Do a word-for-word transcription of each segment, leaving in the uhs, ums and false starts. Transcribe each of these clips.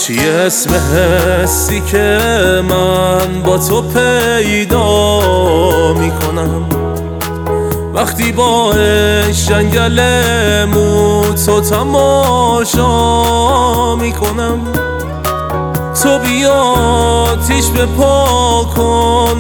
چیه اسم حسی که من با تو پیدا میکنم؟ وقتی با جنگل مو تو تماشا میکنم، تو بیا تیش به پا کن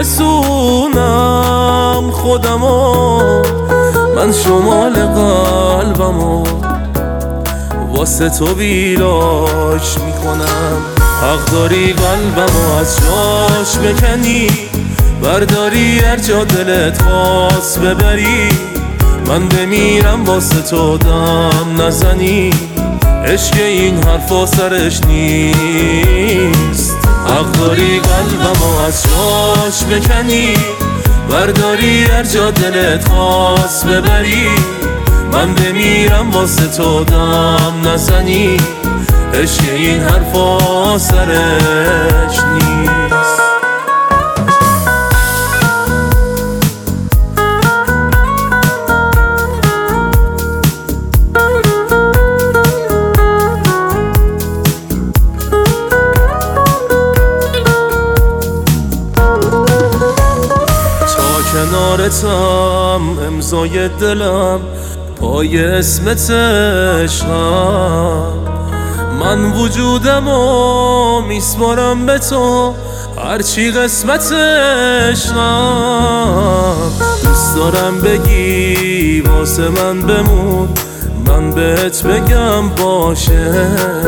میرسونم خودمو، من شمال قلبمو واسه تو ویراش میکنم. حق داری قلبمو از جاش بکنی، برداری هر جا دلت خواست ببری، من بمیرم واسه تو دم نزنی، عشق این حرفا سرش نیست. حق داری قلبمو از جاش بکنی، برداری هر جا دلت خواست ببری، من بمیرم واسه تو دم نزنی، عشق این حرفا سرش نیست. کنارتم امضای دلم پای اسمت عشقم، من وجودمو میسپارم به تو هرچی قسمت عشقم. دوست دارم بگی واسه من بمون، من بهت بگم باشه،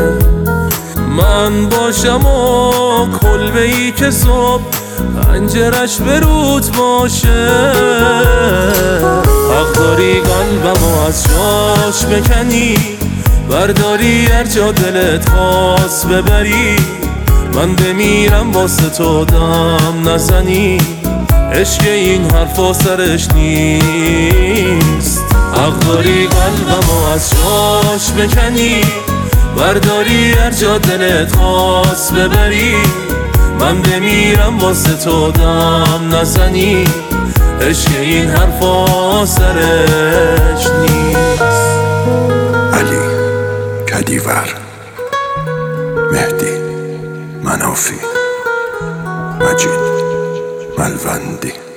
من باشم و کلبه ای که صبح پنجرش برود باشه. حق داری قلبمو از جاش بکنی، برداری هر جا دلت خواست ببری، من بمیرم واسه تو دم نزنی، عشق این حرفا سرش نیست. حق داری قلبمو از جاش بکنی، برداری هر جا دلت خواست ببری، من بمیرم واسه تو دم نزنی، عشق این حرفا سرش نیست. علی کدیور، مهدی منافی، مجید ملوندی.